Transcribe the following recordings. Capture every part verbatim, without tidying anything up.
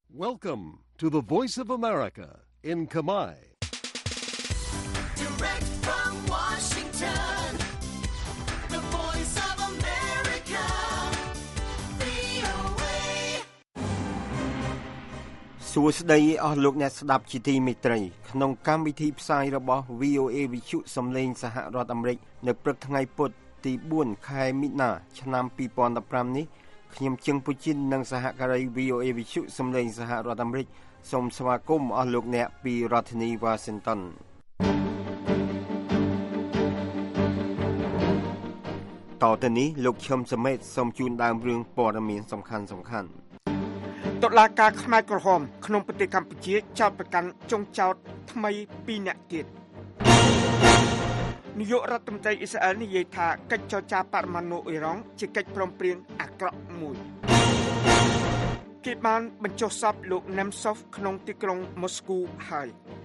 Welcome to the Voice of America in Khmer. Direct from Washington, the Voice of America, វី អូ เอសួស្តីអស់លោកអ្នកស្ដាប់ជាទីមេត្រីក្នុងកម្មវិធីផ្សាយរបស់ វី អូ เอ វិទ្យុសំឡេងសហរដ្ឋអាមេរិកនៅព្រឹកថ្ងៃពុធទីបួនខែមិថុនាឆ្នាំពីរពាន់ដប់ប្រាំនេះខ្ញុំជឹងពូជីននិងសហការី វី អូ เอ វិទ្យុសំឡេងសហរដ្ឋអាមេរិកសូមស្វាគមន៍អស់លោកអ្នកពីរដ្ឋធានី Washington តទៅនេះលោកឈឹមសមេតសូមជូនដើមរឿងព័ត៌មានសំខាន់សំខាន់តុលាការខ្មែរក្រហមក្នុងប្រទេសកម្ពុជាចោទប្រកាន់ចុងចោទថ្មីពីរនាក់ទៀតនាយករដ្ឋមន្ត្រីអ៊ីស្រាអែលនិយាយថាកិច្ចចរចាបរមាណុអ៊ីរ៉ង់ជាកិច្ចព្រមព្រៀងអាក្រក់មួយគេបានបញ្ចុះសពលោក Nemtsov ក្នុងទីក្រុង Moscow ហើយ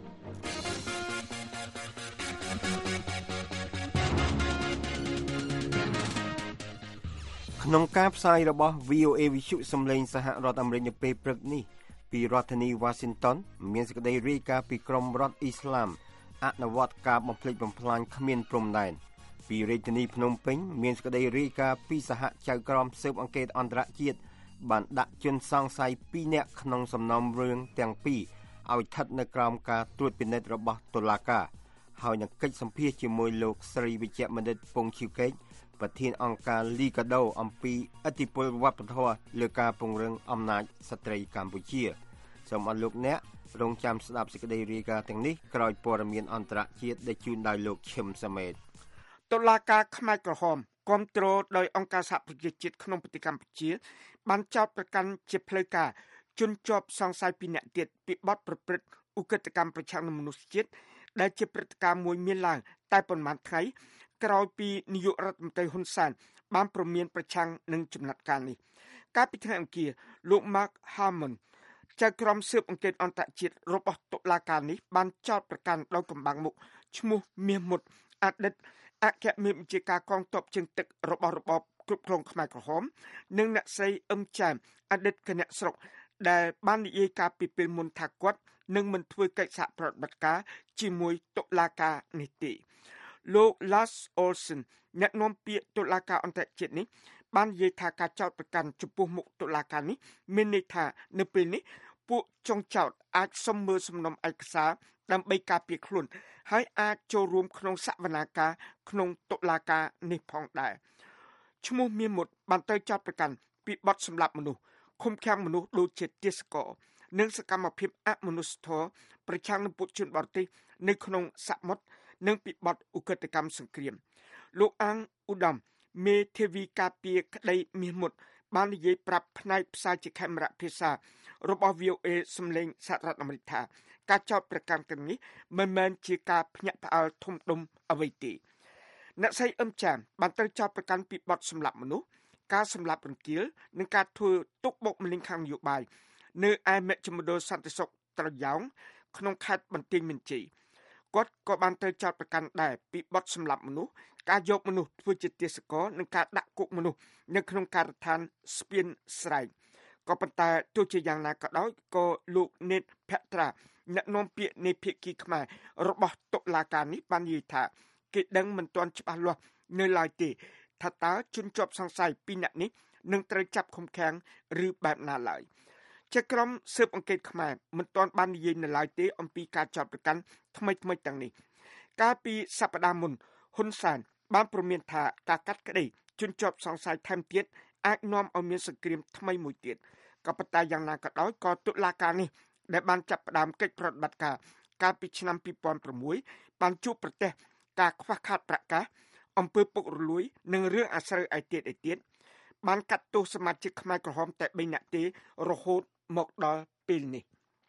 ក្នុងការផ្សាយរបស់ វី អូ เอ វិទ្យុសំឡេងសហរដ្ឋអាមេរិកនៅពេលព្រឹកនេះពីរដ្ឋធានី Washington មានសេចក្តីរាយការណ៍ពីក្រមរដ្ឋអ៊ីស្លាមអនុវត្តការបំផ្លិចបំផ្លាញគ្មានព្រំដែនពីរាជធានីភ្នំពេញមានសេចក្តីរាយការណ៍ពីសហចៅក្រមស៊ើបអង្កេតអន្តរជាតិបានដាក់ជនសង្ស័យពីរនាក់ក្នុងសំណុំរឿងទាំងពីរឲ្យស្ថិតនៅក្រោមការត្រួតពិនិត្យរបស់តុលាការហើយនឹងកិច្ចសម្ភាសជាមួយលោកស្រីវិជ្ជបណ្ឌិតពងឈីវកេកប្រធានអង្គការលីកាដូអំពីឥទ្ធិពលវប្បធម៌លើការពង្រឹងអំណាចស្ត្រីកម្ពុជាសូមអរលោកអ្នករងចាំស្ដាប់សេចក្តីរាយការណ៍ទាំងនេះក្រោយព័ត៌មានអន្តរជាតិដែលជូនដោយលោកឈឹមសមេតតុលាការខ្មែរក្រហមគាំទ្រដោយអង្គការសហប្រជាជាតិក្នុងប្រទេសកម្ពុជាបានចោទប្រកាន់ជាផ្លូវការជនជាប់សង្ស័យពីរនាក់ទៀតពីបទប្រព្រឹត្តឧក្រិដ្ឋកម្មប្រឆាំងនឹងមនុស្សជាតិដែលជាព្រឹត្តិការណ៍មួយមានឡើងតែប៉ុន្មានថ្ងៃក្រោយពីនាយករដ្ឋមន្ត្រីហ៊ុនសែនបានព្រមានប្រឆាំងនឹងចំណាត់ការនេះកាលពីថ្ងៃអង្គារលោក Mark Harmon ចៅក្រមស៊ើបអង្កេតអន្តរជាតិរបស់តុលាការនេះបានចោទប្រកាន់ដោយកំបាំងមុខឈ្មោះមាសមុតអតីតអគ្គមេបញ្ជាការកងទ័ពជើងទឹករបស់របបគ្រប់គ្រងខ្មែរក្រហមនិងអ្នកស្រីអឹមចាមអតីតគណៈស្រុកដែលបាននិយាយការពីពេលមុនថាគាត់នឹងមិនធ្វើកិច្ចសហប្រតិបត្តិការជាមួយតុលាការនេះទេលោក Lars Olsen អ្នកនាំពាក្យតុលាការអន្តរជាតិនេះបាននិយាយថាការចោទប្រកាន់ចំពោះមុខតុលាការនេះមានន័យថានៅពេលនេះពួកចុងចោទអាចសុំមើលសំណុំឯកសារដើម្បីការពារខ្លួនហើយអាចចូលរួមក្នុងសវនាការក្នុងតុលាការនេះផងដែរឈ្មោះមានមុតបានទៅចោទប្រកាន់ពីបទសម្លាប់មនុស្សឃុំឃាំងមនុស្សដូចជាទាសករនិងសកម្មភាពអមនុស្សធម៌ប្រឆាំងនឹងពួកជនបរទេសនៅក្នុងសមុទ្រនិងពីបទឧក្រិដ្ឋកម្មសង្គ្រាមលោកអាងឧត្តមមេធាវីការពារក្តីមាសមុតបាននិយាយប្រាប់ផ្នែកផ្សាយជាខេមរៈភាសារបស់ វី អូ เอ សំឡេងសហរដ្ឋអាមេរិកថាការចោទប្រកាន់ទាំងនេះមិនមែនជាការភ្ញាក់ផ្អើលធំដុំអ្វីទេអ្នកស្រីអឹមចាមបានត្រូវចោទប្រកាន់ពីបទសម្លាប់មនុស្សការសម្លាប់រង្គាលនិងការធ្វើទុកបុកម្នេញខាងនយោបាយនៅឯមជ្ឈមណ្ឌលសន្តិសុខត្រយ៉ោងក្នុងខេត្តបន្ទាយមានជ័យគាត់ក៏បានត្រូវចោទប្រកាន់ដែរពីបទសម្លាប់មនុស្សការយកមនុស្សធ្វើជាទាសករនិងការដាក់គុកមនុស្សនៅក្នុងការដ្ឋានស្ពានស្រែកក៏ប៉ុន្តែទោះជាយ៉ាងណាក៏ដោយក៏លោកនេតភត្រាអ្នកនាំពាក្យនៃភាគីខ្មែររបស់តុលាការនេះបាននិយាយថាគេដឹងមិនទាន់ច្បាស់លាស់នៅឡើយទេថាតើជនជាប់សង្ស័យពីរនាក់នេះនឹងត្រូវចាប់ឃុំឃាំងឬបែបណាឡើយជាក្រុមស៊ើបអង្កេតខ្មែរមិនទាន់បាននិយាយនៅឡើយទេអំពីការចោទប្រកាន់ថ្មីថ្មីទាំងនេះកាលពីសប្តាហ៍មុនហ៊ុនសែនបានព្រមានថាការកាត់ក្តីជនជាប់សង្ស័យថែមទៀតអាចនាំឲ្យមានសង្គ្រាមថ្មីមួយទៀតក៏ប៉ុន្តែយ៉ាងណាក៏ដោយក៏តុលាការនេះដែលបានចាប់ផ្ដើមកិច្ចប្រតិបត្តិការកាលពីឆ្នាំពីរពាន់ប្រាំមួយបានជួបប្រទះការខ្វះខាតប្រកាសអំពើពុករលួយនិងរឿងអាស្រូវឯទៀតឯទៀតបានកាត់ទោសសមាជិកខ្មែរក្រហមតែបីនាក់ទេរហូតមកដល់ពេលនេះ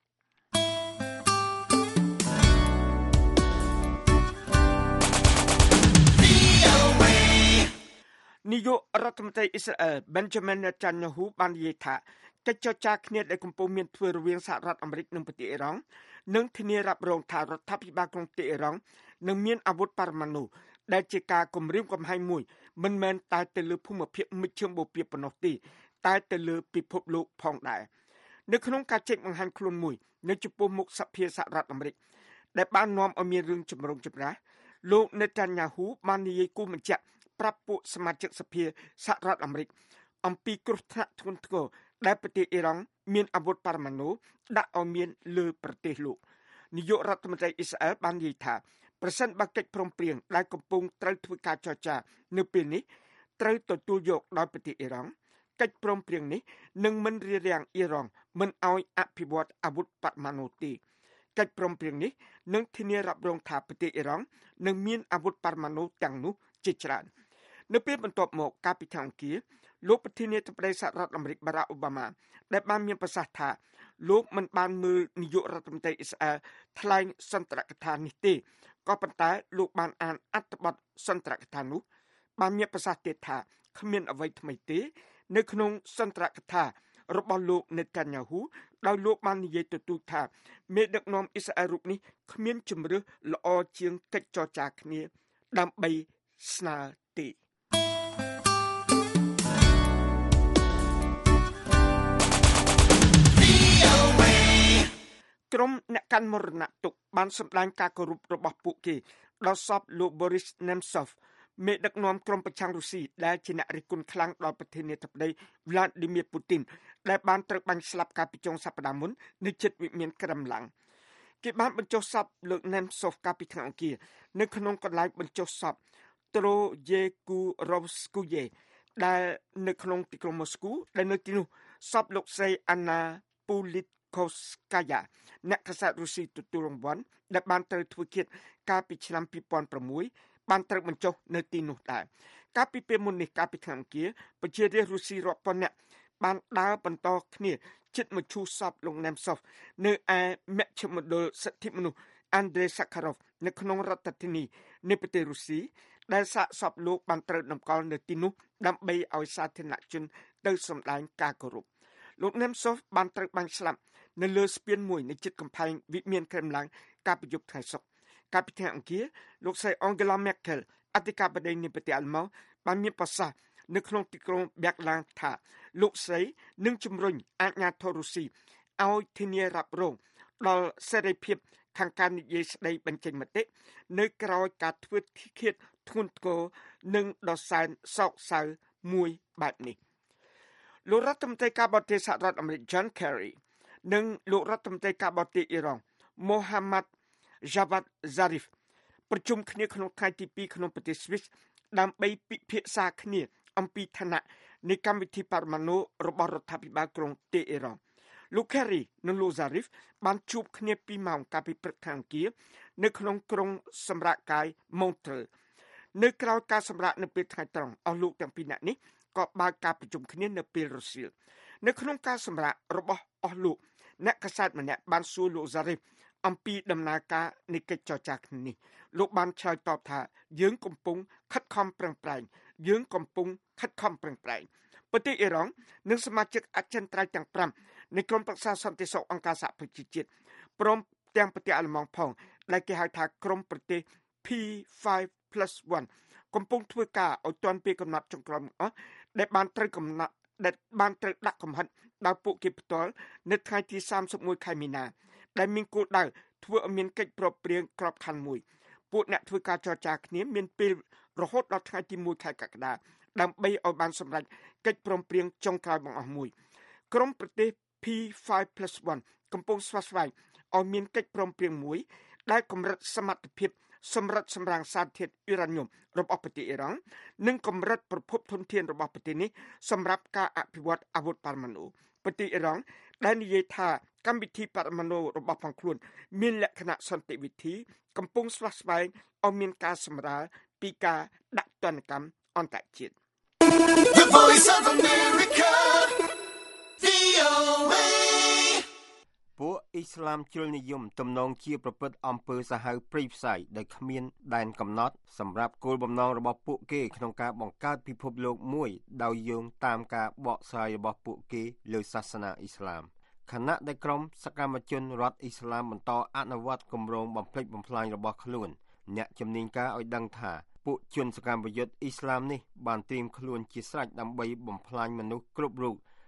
នាយករដ្ឋមន្ត្រីអ៊ីស្រាអែល Benjamin Netanyahu បាននិយាយថាកិច្ចចរចាគ្នាដែលកំពុងមានធ្វើរវាងសហរដ្ឋអាមេរិកនិងប្រទេសអ៊ីរ៉ង់នឹងធានារ៉ាប់រងថារដ្ឋាភិបាលក្រុងប្រទេសអ៊ីរ៉ង់នឹងមានអាវុធបរមាណុដែលជាការគំរាមកំហែងមួយមិនមែនតែទៅលើភូមិភាគមជ្ឈមបូព៌ាប៉ុណ្ណោះទេតែទៅលើពិភពលោកផងដែរនៅក្នុងការចេញបង្ហាញខ្លួនមួយនៅចំពោះមុខសភាសហរដ្ឋអាមេរិកដែលបាននាំឲ្យមានរឿងចម្រូងចម្រាសលោក Netanyahu បាននិយាយគូបញ្ជាក់ប្រាប់ពួកសមាជិកសភាសហរដ្ឋអាមេរិកអំពីគ្រោះថ្នាក់ធ្ងន់ធ្ងរដែលប្រទេសអ៊ីរ៉ង់មានអាវុធបរមាណូដាក់ឲ្យមានលើប្រទេសលោកនាយករដ្ឋមន្ត្រីអ៊ីស្រាអែលបាននិយាយថាប្រសិនបើកិច្ចព្រមព្រៀងដែលកំពុងត្រូវធ្វើការចរចានៅពេលនេះត្រូវទទួលយកដោយប្រទេសអ៊ីរ៉ង់កិច្ចព្រមព្រៀងនេះនឹងមិនរារាំងអ៊ីរ៉ង់មិនឲ្យអភិវឌ្ឍអាវុធបរមាណូទេកិច្ចព្រមព្រៀងនេះនឹងធានារ៉ាប់រងថាប្រទេសអ៊ីរ៉ង់នឹងមានអាវុធបរមាណូទាំងនោះជាច្រើននៅពេលបន្ទាប់មកកាលពីថ្ងៃអង្គារលោកប្រធានាធិបតីសហរដ្ឋអាមេរិកបារ៉ាក់អូបាម៉ាដែលបានមានប្រសាសន៍ថាលោកមិនបានមើលនាយករដ្ឋមន្ត្រីអ៊ីស្រាអែលថ្លែងសន្ទរកថានេះទេក៏ប៉ុន្តែលោកបានអានអត្ថបទសន្ទរកថានោះបានមានប្រសាសន៍ទៀតថាគ្មានអ្វីថ្មីទេនៅក្នុងសន្ទរកថារបស់លោក Netanyahu ដោយលោកបាននិយាយទទូចថាមេដឹកនាំអ៊ីស្រាអែលរូបនេះគ្មានជំរឿសល្អជាងកិច្ចចរចាគ្នាដើម្បីស្នើទេក្រុមអ្នកកាន់មរណទុក្ខបានសម្ដែងការគោរពរបស់ពួកគេដល់សពលោក Boris Nemtsov មេដឹកនាំក្រុមប្រឆាំងរុស្ស៊ីដែលជាអ្នករិះគន់ខ្លាំងដល់ប្រធានាធិបតី Vladimir Putin ដែលបានត្រូវបាញ់ស្លាប់កាលពីចុងសប្តាហ៍មុននៅជិតវិមានក្រឹមឡាំងគេបានបញ្ចុះសពលោក Nemtsov កាលពីថ្ងៃអង្គារនៅក្នុងកន្លែងបញ្ចុះសព Troyekurovskoye ដែលនៅក្នុងទីក្រុងម៉ូស្គូដែលនៅទីនោះសពលោកស្រី Anna Politkovskaya អ្នកកាសែតរុស្ស៊ីទទួលរង្វាន់ដែលបានត្រូវធ្វើឃាតកាលពីឆ្នាំពីរពាន់ប្រាំមួយបានត្រូវបញ្ចុះនៅទីនោះដែរកាលពីពេលមុននេះកាលពីថ្ងៃអង្គារប្រជារាស្ត្ររុស្ស៊ីរាប់ពាន់នាក់បានដើរបន្តគ្នាជិតមឈូសសពលោក Nemtsov នៅឯមជ្ឈមណ្ឌលសិទ្ធិមនុស្ស Andrei Sakharov នៅក្នុងរដ្ឋធានីនៃប្រទេសរុស្ស៊ីដែលសាកសពលោកបានត្រូវតម្កល់នៅទីនោះដើម្បីឲ្យសាធារណជនទៅសម្ដែងការគោរពលោក Nemtsov បានត្រូវបាញ់ស្លាប់នៅលើស្ពានមួយនៅជិតកំផែងវិមានក្រែមឡាំងកាលពីយប់ថ្ងៃសុក្រកាលពីថ្ងៃអង្គារលោកស្រី Angela Merkel អធិការបតីនៃប្រទេសអាល្លឺម៉ង់បានមានប្រសាសន៍នៅក្នុងទីក្រុង Berlin ថាលោកស្រីនឹងជំរុញអាជ្ញាធររុស្ស៊ីឲ្យធានារ៉ាប់រងដល់សេរីភាពខាងការនិយាយស្ដីបញ្ចេញមតិនៅក្រៅការធ្វើឃាតធ្ងន់ធ្ងរនិងដ៏សែនសោកសៅមួយបែបនេះលោករដ្ឋមន្ត្រីការបរទេសសហរដ្ឋអាមេរិក John Kerry និងលោករដ្ឋមន្ត្រីការបរទេសអ៊ីរ៉ង់ Mohammad Javad Zarif ប្រជុំគ្នាក្នុងថ្ងៃទីពីរក្នុងប្រទេសស្វីសដើម្បីពិភាក្សាគ្នាអំពីឋានៈនៃកម្មវិធីបរមាណូរបស់រដ្ឋាភិបាលក្រុងតេហេរ៉ង់លោក Kerry និងលោក Zarif បានជួបគ្នាពីរម៉ោងកាលពីព្រឹកថ្ងៃអង្គារនៅក្នុងក្រុងសម្រាប់កាយ Montreux នៅក្រៅការសម្រាប់នៅពេលថ្ងៃត្រង់អស់លោកទាំងពីរនាក់នេះក៏បើកការប្រជុំគ្នានៅពេលរសៀលនៅក្នុងការសម្រាប់របស់អស់លោកអ្នកកាសែតម្នាក់បានសួរលោក Zarif អំពីដំណើរការនៃកិច្ចចរចាគ្នានេះលោកបានឆ្លើយតបថាយើងកំពុងខិតខំប្រឹងប្រែងយើងកំពុងខិតខំប្រឹងប្រែងប្រទេសអ៊ីរ៉ង់និងសមាជិកអចិន្ត្រៃយ៍ទាំងប្រាំនៃក្រុមប្រឹក្សាសន្តិសុខអង្គការសហប្រជាជាតិព្រមទាំងប្រទេសអាល្លឺម៉ង់ផងដែលគេហៅថាក្រុមប្រទេស P ហ្វ plus one កំពុងធ្វើការឲ្យទាន់ពេលកំណត់ចុងក្រោយអស់ដែលបានត្រូវកំណត់ដែលបានត្រូវដាក់កំហិតដល់ពួកគេផ្ទាល់នៅថ្ងៃទីសាមសិបមួយខែមីនាដែលមានគោលដៅធ្វើឲ្យមានកិច្ចប្រឹងប្រែងក្របខ័ណ្ឌមួយពួកអ្នកធ្វើការចរចាគ្នាមានពេលរហូតដល់ថ្ងៃទីមួយខែកក្កដាដើម្បីឲ្យបានសម្រេចកិច្ចព្រមព្រៀងចុងក្រោយបង្អស់មួយក្រុមប្រទេស P ហ្វ plus one កំពុងស្វាស្វែងឲ្យមានកិច្ចព្រមព្រៀងមួយដែលកម្រិតសមត្ថភាពសម្រាប់សម្រាំងសារធាតុអ៊ីរ៉ាញ៉ូមរបស់ប្រទេសអ៊ីរ៉ង់និងកម្រិតប្រភពធនធានរបស់ប្រទេសនេះសម្រាប់ការអភិវឌ្ឍអាវុធបរមាណូប្រទេសអ៊ីរ៉ង់ដែលនិយាយថាកម្មវិធីបរមាណូរបស់ផងខ្លួនមានលក្ខណៈសន្តិវិធីកំពុងស្វាស្វែងឲ្យមានការសម្រាលពីការដាក់ទណ្ឌកម្មអន្តរជាតិ The Voice of America វី អូ เอពួកអ៊ីស្លាមជ្រុលនិយមទំនងជាប្រព្រឹត្តអំពើសាហាវព្រៃផ្សៃដែលគ្មានដែនកំណត់សម្រាប់គោលបំណងរបស់ពួកគេក្នុងការបង្កើតពិភពលោកមួយដោយយោងតាមការបកស្រាយរបស់ពួកគេលើសាសនាអ៊ីស្លាមខណៈដែលក្រុមសកម្មជនរដ្ឋអ៊ីស្លាមបន្តអនុវត្តគម្រោងបំផ្លិចបំផ្លាញរបស់ខ្លួនអ្នកជំនាញការឲ្យដឹងថាពួកជនសកម្មយុទ្ធអ៊ីស្លាមនេះបានត្រៀមខ្លួនជាស្រេចដើម្បីបំផ្លាញមនុស្សគ្រប់រូប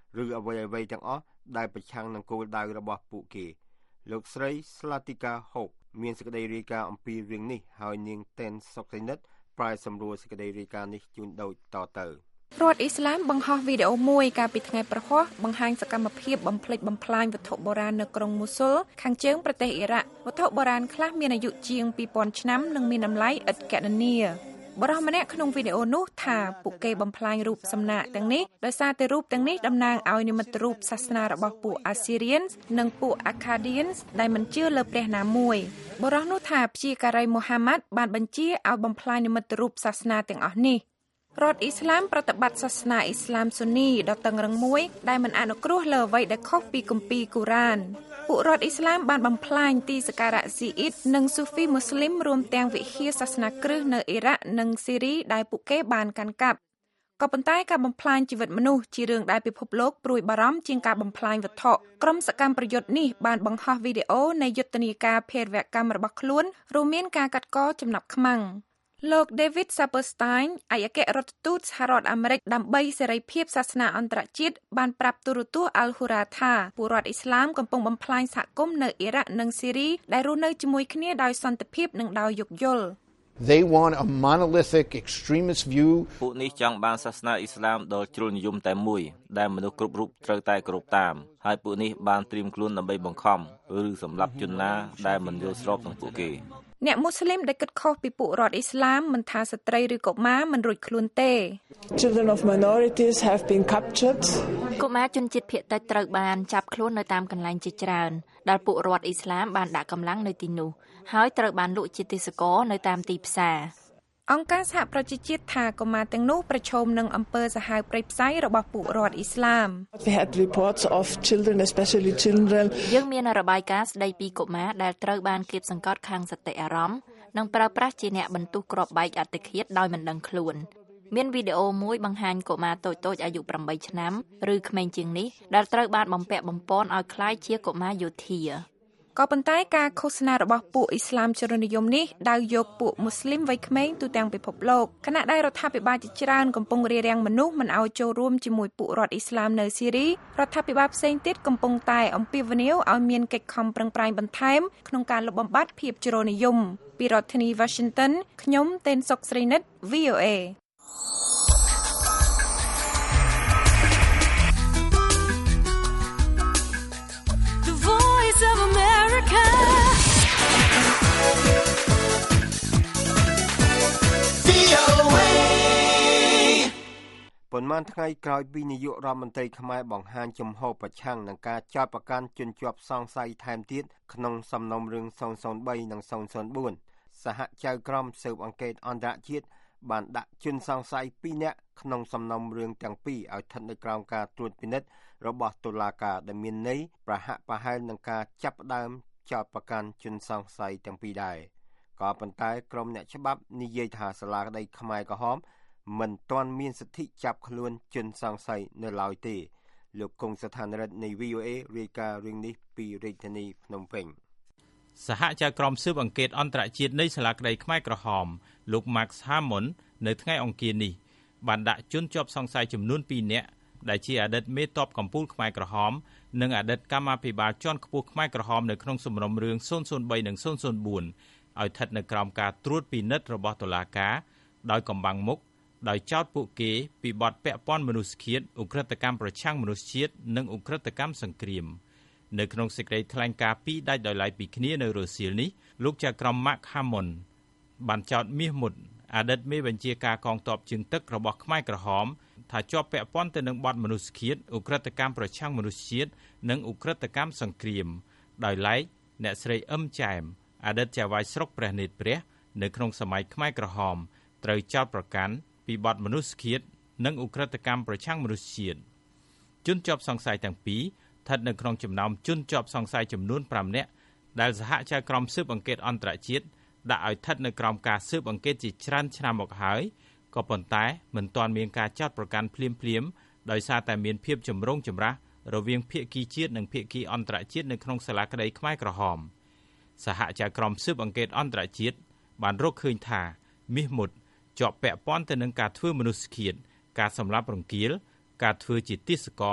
ឬអ្វីអ្វីទាំងអស់ដែលប្រឆាំងនឹងគោលដៅរបស់ពួកគេលោកស្រី Slatika Hope មានសេចក្តីរាយការណ៍អំពីរឿងនេះហើយនាង Ten សុកសីនិតប្រាយសម្រួលសេចក្តីរាយការណ៍នេះជូនដូចតទៅរដ្ឋអ៊ីស្លាមបង្ហោះវីដេអូមួយកាលពីថ្ងៃប្រហ័សបង្ហាញសកម្មភាពបំផ្លិចបំផ្លាញវត្ថុបុរាណនៅក្រុងមូស៊ុលខាងជើងប្រទេសអ៊ីរ៉ាក់វត្ថុបុរាណខ្លះមានអាយុជាងពីរពាន់ឆ្នាំនិងមានតម្លៃឥតគណនាបរិះម្នាក់ក្នុងវីដេអូនោះថាពួកគេបំផ្លាញរូបសំណាកទាំងនេះដោយសារតែរូបទាំងនេះតំណាងឲ្យនិមិត្តរូបសាសនារបស់ពួក Assyrians និងពួក Akkadians ដែលមិនជឿលើព្រះណាមួយបរិះនោះថាព្យាការីមូហាម៉ាត់បានបញ្ជាឲ្យបំផ្លាញនិមិត្តរូបសាសនាទាំងអស់នេះរដ្ឋអ៊ីស្លាមប្រតិបត្តិសាសនាអ៊ីស្លាមស៊ុននីដ៏តឹងរ៉ឹងមួយដែលមិនអនុគ្រោះលើអ្វីដែលខុសពីគម្ពីរកូរ៉ានពួករដ្ឋអ៊ីស្លាមបានបំផ្លាញទីសក្ការៈស៊ីអ៊ីតនិងស៊ូហ្វីមូស្លីមរួមទាំងវិហារសាសនាគ្រឹះនៅអ៊ីរ៉ាក់និងស៊ីរីដែលពួកគេបានកាន់កាប់ក៏ប៉ុន្តែការបំផ្លាញជីវិតមនុស្សជារឿងដែលពិភពលោកព្រួយបារម្ភជាងការបំផ្លាញវត្ថុក្រុមសកម្មប្រយុទ្ធនេះបានបង្ហោះវីដេអូនៃយុទ្ធនាការភេរវកម្មរបស់ខ្លួនរួមមានការកាត់កចំណាប់ខ្មាំងលោក David Saperstein ឯកអគ្គរដ្ឋទូតសហរដ្ឋអាមេរិកដើម្បីសេរីភាពសាសនាអន្តរជាតិបានប្រាប់ទូរទស្សន៍ Al Hurra ថាពលរដ្ឋអ៊ីស្លាមកំពុងបំផ្លាញសហគមន៍នៅអ៊ីរ៉ាក់និងស៊ីរីដែលរស់នៅជាមួយគ្នាដោយសន្តិភាពនិងដោយយោគយល់ They want a monolithic extremist view ពួកនេះចង់បានសាសនាអ៊ីស្លាមដ៏ជ្រុលនិយមតែមួយដែលមនុស្សគ្រប់រូបត្រូវតែគោរពតាមហើយពួកនេះបានត្រៀមខ្លួនដើម្បីបង្ខំឬសម្លាប់ជនណាដែលមិនយល់ស្របនឹងពួកគេអ្នកមូស្លីមដែលគិតខុសពីពួករដ្ឋអ៊ីស្លាមមិនថាស្ត្រីឬកុមារមិនរួចខ្លួនទេ Children of minorities have been captured កុមារជនជាតិភាគតិចត្រូវបានចាប់ខ្លួននៅតាមកន្លែងជាច្រើនដែលពួករដ្ឋអ៊ីស្លាមបានដាក់កម្លាំងនៅទីនោះហើយត្រូវបានលក់ជាទេសចរនៅតាមទីផ្សារអង្គការសហប្រជាជាតិថាកុមារទាំងនោះប្រឈមនឹងអំពើសាហាវព្រៃផ្សៃរបស់ពួករដ្ឋអ៊ីស្លាម We had reports of children especially children យើងមានរបាយការណ៍ស្ដីពីកុមារដែលត្រូវបានគាបសង្កត់ខាងសតិអារម្មណ៍និងប្រើប្រាស់ជាអ្នកបន្ទុះគ្រាប់បែកអត្តឃាតដោយមិនដឹងខ្លួនមានវីដេអូមួយបង្ហាញកុមារតូចៗអាយុប្រាំបីឆ្នាំឬក្មេងជាងនេះដែលត្រូវបានបំពាក់បំពន់ឲ្យคล้ายជាកុមារយោធាក៏ប៉ុន្តែការឃោសនារបស់ពួកអ៊ីស្លាមជ្រុលនិយមនេះដៅយកពួកមូស្លីមវ័យក្មេងទូទាំងពិភពលោកខណៈដែលរដ្ឋាភិបាលជាច្រើនកំពុងរារាំងមនុស្សមិនឲ្យចូលរួមជាមួយពួករដ្ឋអ៊ីស្លាមនៅស៊ីរីរដ្ឋាភិបាលផ្សេងទៀតកំពុងតែអំពាវនាវឲ្យមានកិច្ចខំប្រឹងប្រែងបន្ថែមក្នុងការលុបបំបាត់ភាពជ្រុលនិយមពីរដ្ឋធានី Washington ខ្ញុំ Ten សុកស្រីនិត V O A The Voice of America V O A ប៉ុន្មានថ្ងៃក្រោយពីនាយករដ្ឋមន្ត្រីខ្មែរបង្ហាញជំហរប្រឆាំងនឹងការចោទប្រកាន់ជនជាប់សង្ស័យថែមទៀតក្នុងសំណុំរឿងศูนย์ศูนย์สามនិងศูนย์ศูนย์สี่សហចៅក្រមស៊ើបអង្កេតអន្តរជាតិបានដាក់ជនសង្ស័យពីរនាក់ក្នុងសំណុំរឿងទាំងពីរឲ្យស្ថិតនៅក្រោមការត្រួតពិនិត្យរបស់តុលាការដែលមានន័យប្រហាក់ប្រហែលនឹងការចាប់ផ្ដើមចោទប្រកាន់ជនសង្ស័យទាំងពីរដែរក៏ប៉ុន្តែក្រុមអ្នកច្បាប់និយាយថាសាលាក្តីខ្មែរក្រហមមិនទាន់មានសិទ្ធិចាប់ខ្លួនជនសង្ស័យនៅឡើយទេលោកកុងស្ថានរដ្ឋនៃ V O A រាយការណ៍រឿងនេះពីរាជធានីភ្នំពេញសហចៅក្រមស៊ើបអង្កេតអន្តរជាតិនៃសាលាក្តីខ្មែរក្រហមលោក Max Hammond នៅថ្ងៃអង្គារនេះបានដាក់ជនជាប់សង្ស័យចំនួនពីរនាក់ដែលជាអតីតមេទ័ពកម្ពុជាខ្មែរក្រហមនិងអតីតកម្មាភិបាលជាន់ខ្ពស់ខ្មែរក្រហមនៅក្នុងសំណុំរឿងศูนย์ศูนย์สามនិងศูนย์ศูนย์สี่ឲ្យស្ថិតនៅក្រោមការត្រួតពិនិត្យរបស់តុលាការដោយកំបាំងមុខដោយចោទពួកគេពីបទពាក់ព័ន្ធមនុស្សឃាតឧក្រិដ្ឋកម្មប្រឆាំងមនុស្សជាតិនិងឧក្រិដ្ឋកម្មសង្គ្រាមនៅក្នុងសេចក្តីថ្លែងការណ៍ពីរដាច់ដោយឡែកពីគ្នានៅរសៀលនេះលោកចៅក្រម Max Hammond បានចោទមាសមុតអតីតមេបញ្ជាការកងទ័ពជើងទឹករបស់ខ្មែរក្រហមថាជាប់ពាក់ព័ន្ធទៅនឹងបទមនុស្សឃាតឧក្រិដ្ឋកម្មប្រឆាំងមនុស្សជាតិនិងឧក្រិដ្ឋកម្មសង្គ្រាមដោយឡែកអ្នកស្រីអឹមចែមអតីតចៅហ្វាយស្រុកព្រះនេត្រព្រះនៅក្នុងសម័យខ្មែរក្រហមត្រូវចោទប្រកាន់ពីបទមនុស្សឃាតនិងឧក្រិដ្ឋកម្មប្រឆាំងមនុស្សជាតិជនជាប់សង្ស័យទាំងពីរស្ថិតនៅក្នុងចំណោមជនជាប់សង្ស័យចំនួនប្រាំនាក់ដែលសហចៅក្រមស៊ើបអង្កេតអន្តរជាតិដាក់ឲ្យស្ថិតនៅក្រោមការស៊ើបអង្កេតជាច្រើនឆ្នាំមកហើយក៏ប៉ុន្តែមិនទាន់មានការចោទប្រកាន់ភ្លាមភ្លាមដោយសារតែមានភាពចម្រូងចម្រាសរវាងភាគីជាតិនិងភាគីអន្តរជាតិនៅក្នុងសាលាក្តីខ្មែរក្រហមសហចៅក្រមស៊ើបអង្កេតអន្តរជាតិបានរកឃើញថាមាសមុតជាប់ពាក់ព័ន្ធទៅនឹងការធ្វើមនុស្សឃាតការសម្លាប់រង្គាលការធ្វើជាទាសករ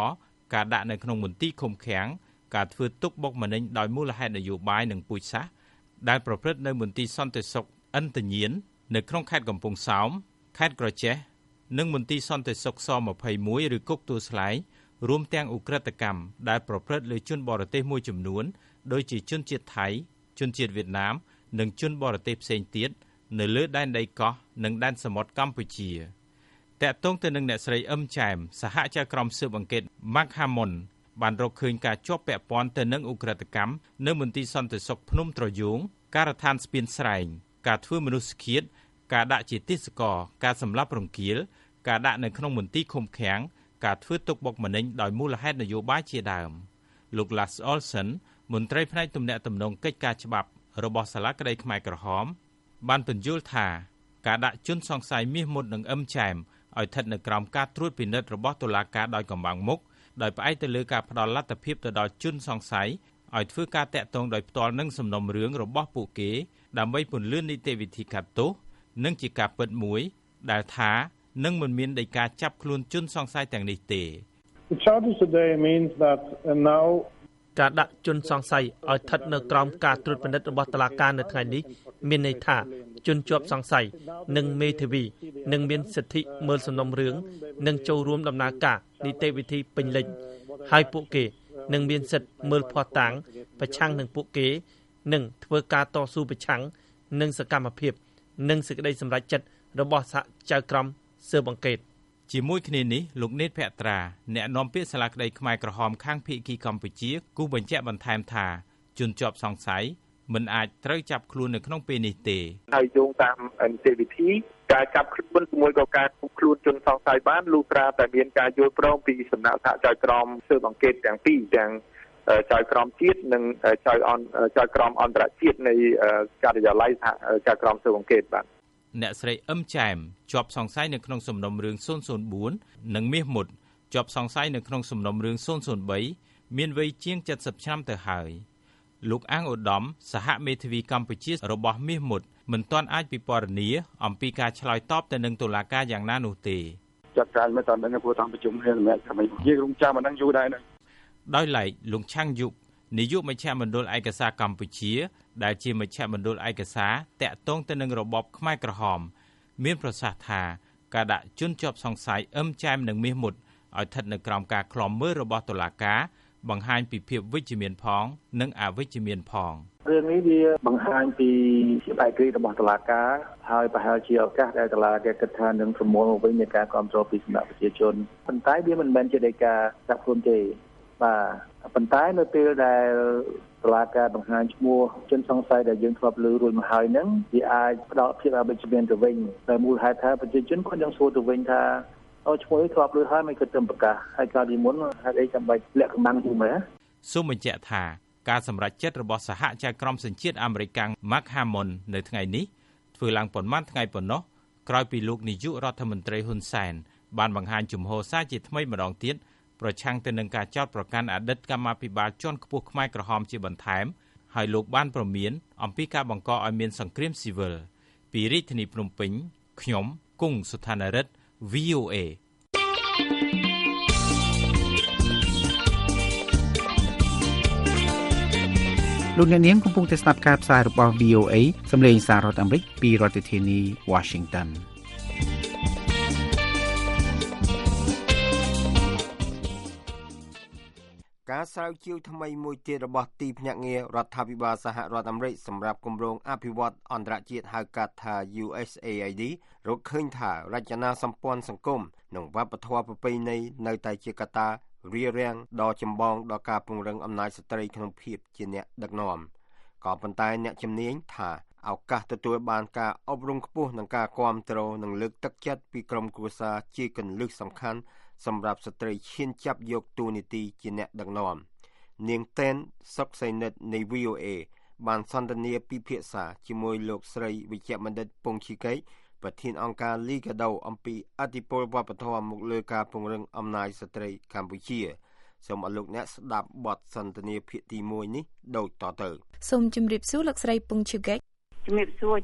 ការដាក់នៅក្នុងមន្ទីរឃុំឃាំងការធ្វើទុកបុកម្នេញដោយមូលហេតុនយោបាយនិងពូជសាសន៍ដែលប្រព្រឹត្តនៅមន្ទីរសន្តិសុខឥន្ទញៀននៅក្នុងខេត្តកំពង់សោមខេត្តក្រចេះនិងមន្ទីរសន្តិសុខស-ម្ភៃមួយ ឬគុកទួលស្លែងរួមទាំងឧក្រិដ្ឋកម្មដែលប្រព្រឹត្តលើជនបរទេសមួយចំនួនដូចជាជនជាតិថៃជនជាតិវៀតណាមនិងជនបរទេសផ្សេងទៀតនៅលើដែនដីកោះនិងដែនសមុទ្រកម្ពុជាតាក់ទងទៅនឹងអ្នកស្រីអឹមចែមសហចៅក្រមស៊ើបអង្កេត Mark Hammond បានរកឃើញការជាប់ពាក់ព័ន្ធទៅនឹងឧក្រិដ្ឋកម្មនៅមន្ទីរសន្តិសុខភ្នំត្រយងការដ្ឋានស្ពានស្រែងការធ្វើមនុស្សឃាតការដាក់ជាទាសករការសម្លាប់រង្គាលការដាក់នៅក្នុងមន្ទីរឃុំឃាំងការធ្វើទុកបុកម្នេញដោយមូលហេតុនយោបាយជាដើមលោក Lars Olsen មន្ត្រីផ្នែកទំនាក់ទំនងកិច្ចការច្បាប់របស់សាលាក្តីខ្មែរក្រហមបានពន្យល់ថាការដាក់ជនសង្ស័យមាសមុតនឹងអឹមចែមឲ្យស្ថិតនៅក្រោមការត្រួតពិនិត្យរបស់តុលាការដោយកំបាំងមុខដោយផ្អែកទៅលើការផ្ដល់លទ្ធភាពទៅដល់ជនសង្ស័យឲ្យធ្វើការតាក់ទងដោយផ្ទាល់នឹងសំណុំរឿងរបស់ពួកគេដើម្បីពន្លឿននីតិវិធីកាត់ទោសនិងជាការពិតមួយដែលថានឹងមិនមានដីកាចាប់ខ្លួនជនសង្ស័យទាំងនេះទេ The charges today means that now ការដាក់ជនសង្ស័យឲ្យស្ថិតនៅក្រោមការត្រួតពិនិត្យរបស់តុលាការនៅថ្ងៃនេះមានន័យថាជនជាប់សង្ស័យនិងមេធាវីនឹងមានសិទ្ធិមើលសំណុំរឿងនិងចូលរួមដំណើរការនីតិវិធីពេញលេញហើយពួកគេនឹងមានសិទ្ធិមើលភស្តុតាងប្រឆាំងនឹងពួកគេនិងធ្វើការតស៊ូប្រឆាំងនឹងសកម្មភាពនិងសេចក្តីសម្រេចចិត្តរបស់សហចៅក្រមស៊ើបអង្កេតជាមួយគ្នានេះលោកនេតភក្ត្រាអ្នកនាំពាក្យសាលាក្តីខ្មែរក្រហមខាងភៀកគីកម្ពុជាគូបញ្ជាក់បន្ថែមថាជនជាប់សង្ស័យមិនអាចត្រូវចាប់ខ្លួននៅក្នុងពេលនេះទេហើយយោងតាមនីតិវិធីការចាប់ខ្លួនជាមួយក៏ការឃុំខ្លួនជនសង្ស័យបានលុះត្រាតែមានការយល់ព្រមពីសំណាក់សហចៅក្រមស៊ើបអង្កេតទាំងពីរទាំងចៅក្រមជាតិនិងចៅអន្តចៅក្រមអន្តរជាតិនៃការិយាល័យសហចៅក្រមស៊ើបអង្កេតបាទអ្នកស្រីអឹមចែមជាប់សង្ស័យនៅក្នុងសំណុំរឿងศูนย์ศูนย์bốnនិងមាសមុតជាប់សង្ស័យនៅក្នុងសំណុំរឿងศูนย์ศูนย์三មានវ័យជាងเจ็ดสิบឆ្នាំទៅហើយលោកអាងឧត្តមសហមេធាវីកម្ពុជារបស់មាសមុតមិនទាន់អាចពិពណ៌នាអំពីការឆ្លើយតបទៅនឹងតុលាការយ៉ាងណានោះទេចាត់ការមិនតាន់នឹងព្រោះតាមប្រជុំគ្នាសម្រាប់ថាយើងរងចាំមិនដឹងយូរដែរហ្នឹងដោយឡែកលោកឆាំងយុគនាយកមជ្ឈមណ្ឌលឯកសារកម្ពុជាដែលជាមជ្ឈមណ្ឌលឯកសារតាក់ទងទៅនឹងរបបខ្មែរក្រហមមានប្រសាសន៍ថាការដាក់ជនជាប់សង្ស័យអឹមចែមនិងមាសមុតឲ្យស្ថិតនៅក្រោមការឃ្លាំមើលរបស់តុលាការបង្ហាញពីភាពវិជ្ជមានផងនិងអវិជ្ជមានផងរឿងនេះវាបង្ហាញពីភាពឯករាជ្យរបស់តុលាការហើយប្រហែលជាឱកាសដែលតុលាការគិតថានឹងប្រមូលមកវិញនៃការគ្រប់គ្រងពីសំណាក់ប្រជាជនប៉ុន្តែវាមិនមែនជាដីកាចាប់ខ្លួនទេបាទប៉ុន្តែនៅពេលដែលតុលាការបង្ហាញឈ្មោះជនសង្ស័យដែលយើងធ្លាប់លើរួចមកហើយហ្នឹងវាអាចផ្ដល់ភាពអវិជ្ជមានទៅវិញតែមូលហេតុថាប្រជាជនគាត់នឹងសួរទៅវិញថាអូឈ្មោះនេះធ្លាប់លើហើយមិនគិតទៅប្រកាសហើយកាលពីមុនហេតុអីចាំបាច់លាក់កំបាំងយូរមែនសូមបញ្ជាក់ថាការសម្រេចចិត្តរបស់សហចៅក្រមសញ្ជាតិអាមេរិក Mark Hammond នៅថ្ងៃនេះធ្វើឡើងប៉ុន្មានថ្ងៃប៉ុណ្ណោះក្រោយពីលោកនាយករដ្ឋមន្ត្រីហ៊ុនសែនបានបង្ហាញជំហរសារជាថ្មីម្ដងទៀតប្រឆាំងទៅនឹងការចោទប្រកាន់អតីតកម្មាភិបាលជាន់ខ្ពស់ខ្មែរក្រហមជាបន្ថែមហើយលោកបានប្រមានអំពីការបង្កឲ្យមានសង្គ្រាមស៊ីវិលពីរាជធានីភ្នំពេញខ្ញុំគង់សុថានរិទ្ធ វី អូ អេលោកអ្នកនាងកំពុងតែស្ដាប់ការផ្សាយរបស់ វី អូ អេ សំឡេងសាររដ្ឋអាមេរិកពីរដ្ឋធានី Washington ការស្រាវជ្រាវថ្មីមួយទៀតរបស់ទីភ្នាក់ងាររដ្ឋាភិបាលសហរដ្ឋអាមេរិកសម្រាប់គម្រោងអភិវឌ្ឍអន្តរជាតិហៅកាត់ថា ยู เอส เอ ไอ ดี រកឃើញថារចនាសម្ព័ន្ធសង្គមនិងវប្បធម៌ប្រពៃណីនៅតែជាកត្តារារាំងដ៏ចម្បងដល់ការពង្រឹងអំណាចស្ត្រីក្នុងភាពជាអ្នកដឹកនាំក៏ប៉ុន្តែអ្នកជំនាញថាឱកាសទទួលបានការអប់រំខ្ពស់និងការគាំទ្រនិងលើកទឹកចិត្តពីក្រុមគ្រួសារជាគន្លឹះសំខាន់សម្រាប់ស្ត្រីឈានចាប់យកតួនាទីជាអ្នកដឹកនាំនាងតែនសុកសៃនិតនៃ វី អូ អេ បានសន្ទនាពិភាក្សាជាមួយលោកស្រីវិជ្ជបណ្ឌិតពងឈីកេប្រធានអង្គការលីកាដូអំពីអធិពលវប្បធម៌មកលើការពង្រឹងអំណាចស្ត្រីកម្ពុជាសូមអរលោកអ្នកស្ដាប់បទសន្ទនាភាគទីមួយនេះដូចតទៅសូមជម្រាបសួរលោកស្រីពងឈីកេជំរាបសួរចា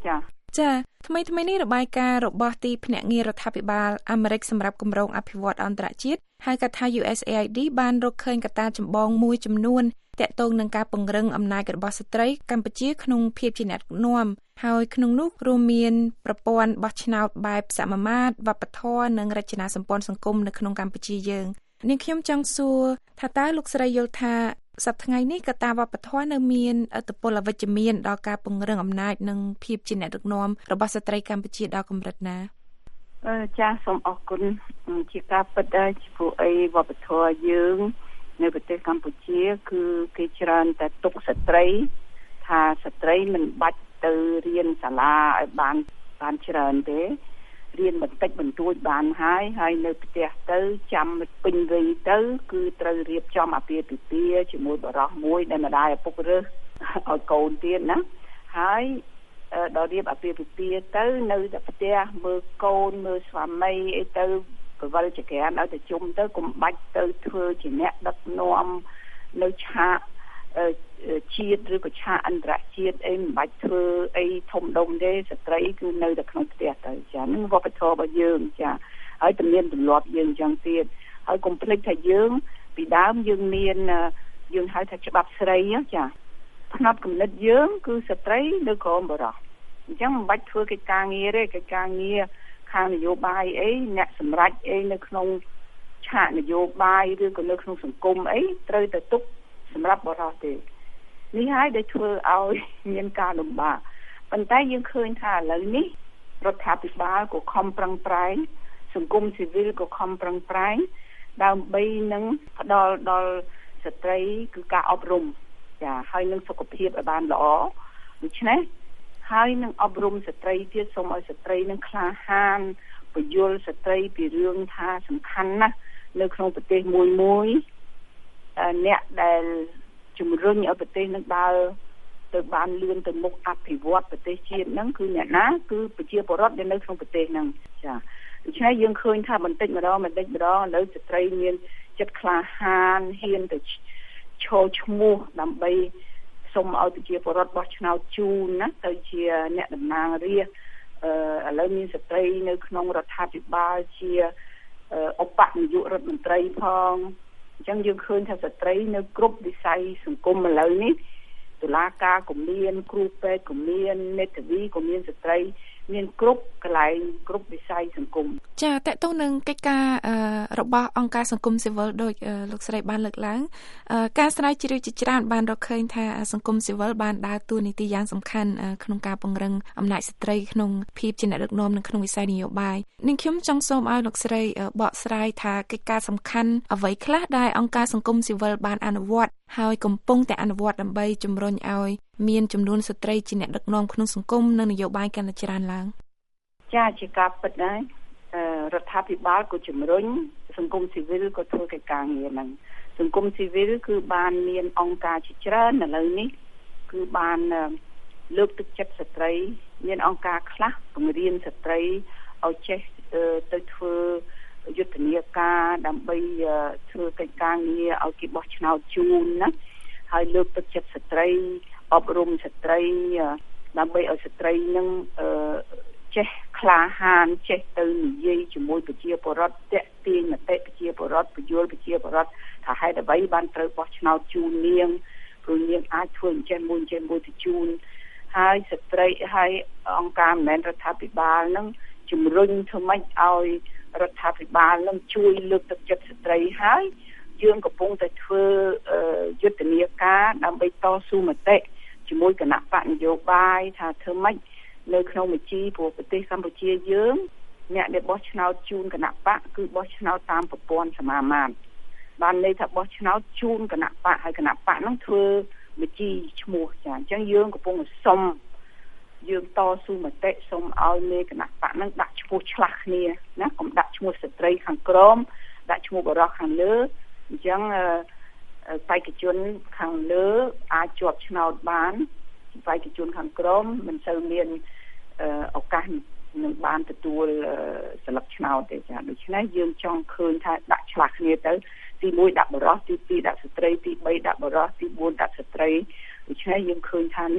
ចាថ្មីថ្មីនេះរបាយការណ៍របស់ទីភ្នាក់ងាររដ្ឋាភិបាលអាមេរិកសម្រាប់គម្រោងអភិវឌ្ឍន៍អន្តរជាតិហៅកាត់ថា U S A I D បានរកឃើញកត្តាចម្បងមួយចំនួនទាក់ទងនឹងការពង្រឹងអំណាចរបស់ស្ត្រីកម្ពុជាក្នុងភាពជាអ្នកដឹកនាំហើយក្នុងនោះរួមមានប្រព័ន្ធបោះឆ្នោតបែបសមមាត្រវប្បធម៌និងរចនាសម្ព័ន្ធសង្គមនៅក្នុងកម្ពុជាយើងនាងខ្ញុំចង់សួរថាតើលោកស្រីយល់ថាសប្តាហ៍ថ្ងៃនេះកត្តាវប្បធម៌នៅមានឥទ្ធិពលអវិជ្ជមានដល់ការពង្រឹងអំណាចនិងភាពជាអ្នកដឹកនាំរបស់ស្ត្រីកម្ពុជាដល់កម្រិតណាអឺចាសសូមអរគុណជាការពិតដែរព្រោះអីវប្បធម៌យើងនៅប្រទេសកម្ពុជាគឺគេច្រើនតែទុកស្ត្រីថាស្ត្រីមិនបាច់ទៅរៀនសាលាឲ្យបានបានច្រើនទេរៀនបន្តិចបន្តួចបានហើយហើយនៅផ្ទះទៅចាំពេញវ័យទៅគឺត្រូវរៀបចំអាពាហ៍ពិពាហ៍ជាមួយបរិសុទ្ធមួយដែលម្ដាយឪពុករើសឲ្យកូនទៀតណាហើយដល់រៀបអាពាហ៍ពិពាហ៍ទៅនៅតែផ្ទះមើលកូនមើលស្វាមីអីទៅបវលចក្រានឲ្យតែជុំទៅកុំបាច់ទៅធ្វើជាអ្នកដឹកនាំនៅឆាកជាតិឬក៏ឆាកអន្តរជាតិអីមិនបាច់ធ្វើអីធំដុំទេស្ត្រីគឺនៅតែក្នុងផ្ទះទៅចាហ្នឹងវប្បធម៌របស់យើងចាហើយទំនៀមទម្លាប់យើងចឹងទៀតហើយកុំភ្លេចថាយើងពីដើមយើងមានយើងហៅថាច្បាប់ស្រីចាផ្នត់គំនិតយើងគឺស្ត្រីនៅក្រោមបរិសុទ្ធអញ្ចឹងមិនបាច់ធ្វើកិច្ចការងារទេកិច្ចការងារខាងនយោបាយអីអ្នកសម្រេចអីនៅក្នុងឆាកនយោបាយឬក៏នៅក្នុងសង្គមអីត្រូវតែទុកសម្រាប់បរិសុទ្ធទេនេះហើយដែលធ្វើឲ្យមានការលំបាកប៉ុន្តែយើងឃើញថាឥឡូវនេះរដ្ឋាភិបាលក៏ខំប្រឹងប្រែងសង្គមស៊ីវិលក៏ខំប្រឹងប្រែងដើម្បីនឹងផ្ដល់ដល់ស្ត្រីគឺការអប់រំចាហើយនឹងសុខភាពឲ្យបានល្អដូច្នេះហើយនឹងអប់រំស្ត្រីទៀតសូមឲ្យស្ត្រីនឹងក្លាហានពយល់ស្ត្រីពីរឿងថាសំខាន់ណាស់នៅក្នុងប្រទេសមួយមួយអ្នកដែលជំរុញឲ្យប្រទេសនឹងដើរទៅបានលឿនទៅមុខអភិវឌ្ឍប្រទេសជាតិហ្នឹងគឺអ្នកណាគឺប្រជាពលរដ្ឋដែលនៅក្នុងប្រទេសហ្នឹងចាដូច្នេះយើងឃើញថាបន្តិចម្ដងបន្តិចម្ដងឥឡូវស្ត្រីមានចិត្តក្លាហានហ៊ានទៅឈរឈ្មោះដើម្បីសូមឲ្យប្រជាពលរដ្ឋបោះឆ្នោតជូនណាទៅជាអ្នកតំណាងរាស្ត្រអឺឥឡូវមានស្ត្រីនៅក្នុងរដ្ឋាភិបាលជាឧបនាយករដ្ឋមន្ត្រីផងអញ្ចឹងយើងឃើញថាស្ត្រីនៅគ្រប់វិស័យសង្គមឥឡូវនេះតុលាការក៏មានគ្រូពេទ្យក៏មានមេធាវីក៏មានស្ត្រីមានគ្រប់កន្លែងគ្រប់វិស័យសង្គមចាតើតើនឹងកិច្ចការរបស់អង្គការសង្គមស៊ីវិលដោយលោកស្រីបានលើកឡើងការស្រាវជ្រាវជាច្រើនបានរកឃើញថាសង្គមស៊ីវិលបានដើរតួនាទីយ៉ាងសំខាន់ក្នុងការពង្រឹងអំណាចស្ត្រីក្នុងភាពជាអ្នកដឹកនាំនៅក្នុងវិស័យនយោបាយនាងខ្ញុំចង់សូមឲ្យលោកស្រីបកស្រាយថាកិច្ចការសំខាន់អ្វីខ្លះដែលអង្គការសង្គមស៊ីវិលបានអនុវត្តហើយកំពុងតែអនុវត្តដើម្បីជំរុញឲ្យមានចំនួនស្ត្រីជាអ្នកដឹកនាំក្នុងសង្គមនិងនយោបាយកាន់តែច្រើនឡើងចាជាការពិតដែររដ្ឋាភិបាលក៏ជំរុញសង្គមស៊ីវិលក៏ធ្វើកិច្ចការងារហ្នឹងសង្គមស៊ីវិលគឺបានមានអង្គការជាច្រើនឥឡូវនេះគឺបានលើកទឹកចិត្តស្ត្រីមានអង្គការខ្លះបង្រៀនស្ត្រីឲ្យចេះទៅធ្វើយុទ្ធនាការដើម្បីធ្វើកិច្ចការងារឲ្យគេបោះឆ្នោតជូនណាហើយលើកទឹកចិត្តស្ត្រីអប់រំស្ត្រីដើម្បីឲ្យស្ត្រីនឹងចេះក្លាហានចេះទៅនិយាយជាមួយប្រជាពលរដ្ឋតាក់ទាញមតិប្រជាពលរដ្ឋបញ្យល់ប្រជាពលរដ្ឋថាហេតុអ្វីបានត្រូវបោះឆ្នោតជូននាងព្រោះនាងអាចធ្វើអញ្ចឹងមួយអញ្ចឹងមួយទៅជូនហើយស្ត្រីហើយអង្គការមិនមែនរដ្ឋាភិបាលនឹងជំរុញធ្វើម៉េចឲ្យរដ្ឋាភិបាលនឹងជួយលើកទឹកចិត្តស្ត្រីហើយយើងកំពុងតែធ្វើយុទ្ធនាការដើម្បីតស៊ូមតិជាមួយគណៈបកនយោបាយថាធ្វើម៉េចនៅក្នុងបញ្ជីព្រោះប្រទេសកម្ពុជាយើងអ្នកដែលបោះឆ្នោតជូនគណៈបកគឺបោះឆ្នោតតាមប្រព័ន្ធសមាមាត្របានន័យថាបោះឆ្នោតជូនគណៈបកហើយគណៈបកហ្នឹងធ្វើបញ្ជីឈ្មោះចាអញ្ចឹងយើងកំពុងសុំយើងតស៊ូមតិសុំឲ្យមេគណៈបកហ្នឹងដាក់ឈ្មោះឆ្លាស់គ្នាណាកុំដាក់ឈ្មោះស្ត្រីខាងក្រោមដាក់ឈ្មោះបុរសខាងលើអញ្ចឹងបេក្ខជនខាងលើអាចជាប់ឆ្នោតបានបេក្ខជនខាងក្រោមមិនសូវមានឱកាសនឹងបានទទួលស្លឹកឆ្នោតទេចាដូច្នេះយើងចង់ឃើញថាដាក់ឆ្លាស់គ្នាទៅទីមួយដាក់បុរសទីពីរដាក់ស្ត្រីទីបីដាក់បុរសទីបួនដាក់ស្ត្រីដូច្នេះយើងឃើញថានេះ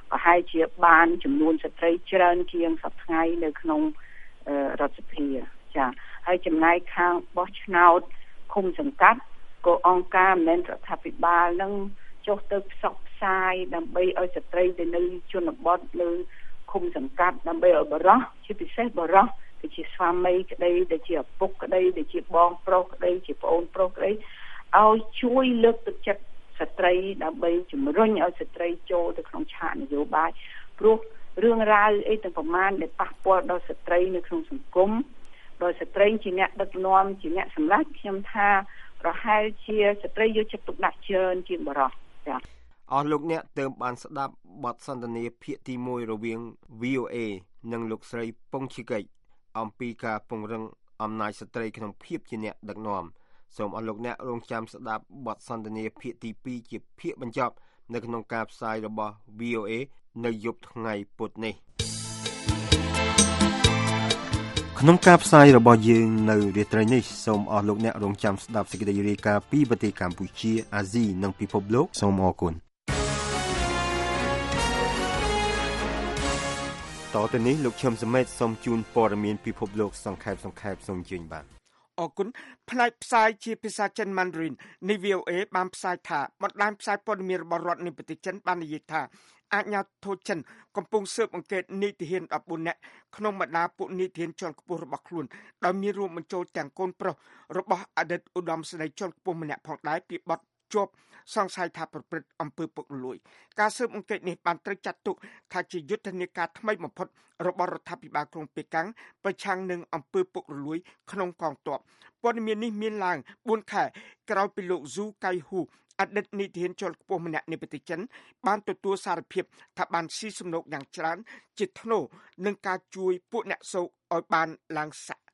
ប្រហែលជាបានចំនួនស្ត្រីច្រើនជាងសប្តាហ៍ថ្ងៃនៅក្នុងរដ្ឋសភាចាហើយចំណែកខាងបោះឆ្នោតឃុំសង្កាត់ក៏អង្គការមិនមែនរដ្ឋាភិបាលនឹងចុះទៅផ្សព្វផ្សាយដើម្បីឲ្យស្ត្រីទៅនៅជនបទលើឃុំសង្កាត់ដើម្បីឲ្យបរិសុទ្ធជាពិសេសបរិសុទ្ធដែលជាស្វាមីក្តីដែលជាឪពុកក្តីដែលជាបងប្រុសក្តីជាប្អូនប្រុសក្តីឲ្យជួយលើកទឹកចិត្តស្ត្រីដើម្បីជំរុញឲ្យស្ត្រីចូលទៅក្នុងឆាកនយោបាយព្រោះរឿងរ៉ាវអីទាំងប្រមាណដែលប៉ះពាល់ដល់ស្ត្រីនៅក្នុងសង្គមដោយស្ត្រីជាអ្នកដឹកនាំជាអ្នកសម្លាប់ខ្ញុំថាប្រហែលជាស្ត្រីយកចិត្តទុកដាក់ច្រើនជាងបរិសុទ្ធចា៎អស់លោកអ្នកទើបបានស្ដាប់បទសន្ទនាភាគទីមួយរវាង វី អូ เอ និងលោកស្រីពងឈីកិច្ចអំពីការពង្រឹងអំណាចស្ត្រីក្នុងភាពជាអ្នកដឹកនាំសូមអស់លោកអ្នករងចាំស្ដាប់បទសន្ទនាភាគទីពីរជាភាគបញ្ចប់នៅក្នុងការផ្សាយរបស់ វី អូ เอ នៅយប់ថ្ងៃពុធនេះក្នុងការផ្សាយរបស់យើងនៅរាត្រីនេះសូមអស់លោកអ្នករងចាំស្ដាប់សេចក្តីរាយការណ៍ពីប្រទេសកម្ពុជាអាស៊ីនិងពិភពលោកសូមអរគុណតទៅនេះលោកឈឹមសមេតសូមជូនព័ត៌មានពិភពលោកសង្ខេបសង្ខេបសូមអញ្ជើញបាទអរគុណផ្នែកផ្សាយជាភាសាចិន Mandarin នៃ វី អូ เอ បានផ្សាយថាបណ្ដាញផ្សាយព័ត៌មានរបស់រដ្ឋនៃប្រទេសចិនបាននិយាយថាអាជ្ញាធរចិនកំពុងស៊ើបអង្កេតនីតិហានដប់បួននាក់ក្នុងបម្ដាពួកនីតិហានជាន់ខ្ពស់របស់ខ្លួនដោយមានរួមបញ្ចូលទាំងកូនប្រុសរបស់អតីតឧត្តមស្ដីជាន់ខ្ពស់ម្នាក់ផងដែរពីបទជាប់សង្ស័យថាប្រព្រឹត្តអំពើពុករលួយការស៊ើបអង្កេតនេះបានត្រូវចាត់ទុកថាជាយុទ្ធនាការថ្មីបំផុតរបស់រដ្ឋាភិបាលក្រុងប៉េកាំងប្រឆាំងនឹងអំពើពុករលួយក្នុងកងទ័ពព័ត៌មាននេះមានឡើងបួនខែក្រោយពីលោកស៊ូកៃហ៊ូអតីតនីតិហានជាន់ខ្ពស់ម្នាក់នៃប្រទេសចិនបានទទួលសារភាពថាបានស៊ីសំណូកយ៉ាងច្រើនជាថ្នូរនឹងការជួយពួកអ្នកសោកឲ្យបានឡើងស័ក្តិ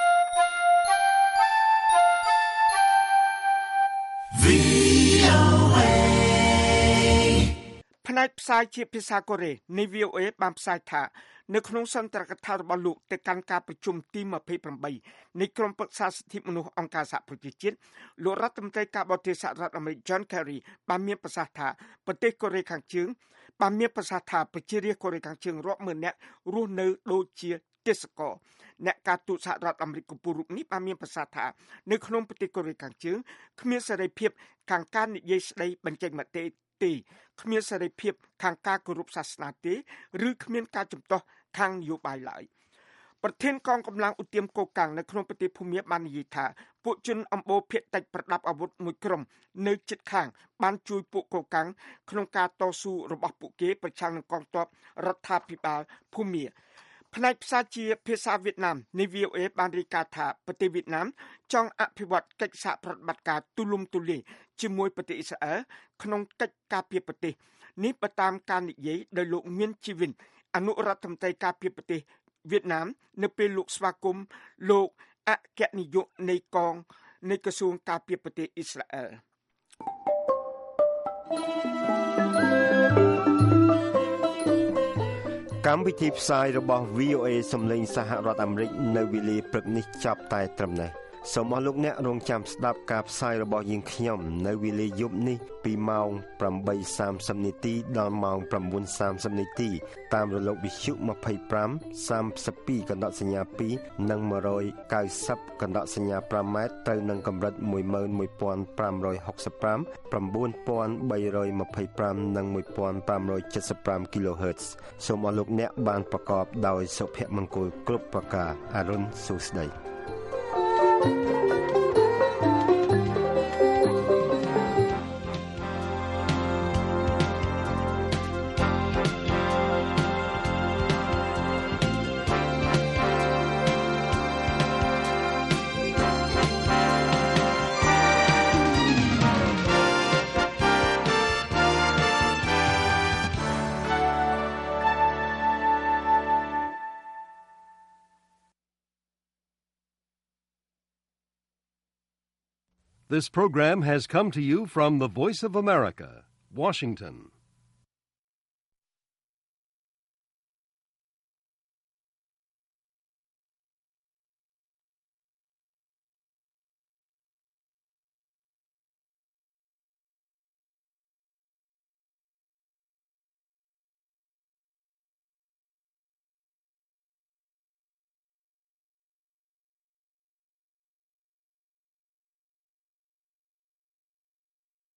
ផ្នែកផ្សាយជាភាសាកូរ៉េនៃ វី អូ เอ បានផ្សាយថានៅក្នុងសន្ទរកថារបស់លោកទៅកាន់ការប្រជុំទីยี่สิบแปดនៃក្រុមប្រឹក្សាសិទ្ធិមនុស្សអង្គការសហប្រជាជាតិលោករដ្ឋមន្ត្រីការបរទេសសហរដ្ឋអាមេរិក John Kerry បានមានប្រសាសន៍ថាប្រទេសកូរ៉េខាងជើងបានមានប្រសាសន៍ថាប្រជារាស្ត្រកូរ៉េខាងជើងរាប់ម៉ឺននាក់រស់នៅដូចជាទេសករអ្នកការទូតសហរដ្ឋអាមេរិកកំពូលរូបនេះបានមានប្រសាសន៍ថានៅក្នុងប្រទេសកូរ៉េខាងជើងគ្មានសេរីភាពខាងការនិយាយស្ដីបញ្ចេញមតិទេគ្មានសេរីភាពខាងការគោរពសាសនាទេឬគ្មានការជំទាស់ខាងនយោបាយឡើយប្រធានកងកម្លាំងឧទាមកូកាំងនៅក្នុងប្រទេសភូមាបាននិយាយថាពួកជនអំបូរភាគតិចប្រដាប់អាវុធមួយក្រុមនៅជិតខាងបានជួយពួកកូកាំងក្នុងការតស៊ូរបស់ពួកគេប្រឆាំងនឹងកងទ័ពរដ្ឋាភិបាលភូមាផ្នែកផ្សាយជាភាសាវៀតណាមនៃ វី អូ เอ បានរាយការណ៍ថាប្រទេសវៀតណាមចង់អភិវឌ្ឍកិច្ចសហប្រតិបត្តិការទូលំទូលាយជាមួយប្រទេសអ៊ីស្រាអែលក្នុងកិច្ចការពារប្រទេសនេះបើតាមការនិយាយដោយលោកមៀនជីវិនអនុរដ្ឋមន្ត្រីការពារប្រទេសវៀតណាមនៅពេលលោកស្វាគមន៍លោកអគ្គនាយកនៃកងនៃក្រសួងការពារប្រទេសអ៊ីស្រាអែលកម្មវិធីផ្សាយរបស់ វី អូ เอ សំឡេងសហរដ្ឋអាមេរិកនៅវេលាព្រឹកនេះចាប់តែត្រឹមនេះសូមអស់លោកអ្នករងចាំស្ដាប់ការផ្សាយរបស់យើងខ្ញុំនៅវេលាយប់នេះពីម៉ោងeight thirtyនាទីដល់ម៉ោងnine thirtyនាទីតាមរលកវិទ្យុtwenty-five, thirty-twoកណ្ដកសញ្ញាtwoនិងone ninetyកណ្ដកសញ្ញាfiveម៉ែត្រត្រូវនឹងកម្រិតeleven five sixty-five, nine three twenty-fiveនិងfifteen seventy-five គីឡូហឺតซ์សូមអស់លោកអ្នកបានប្រកបដោយសុភមង្គលគ្រប់ប្រការអរុនសុស្ដី This program has come to you from the Voice of America, Washington.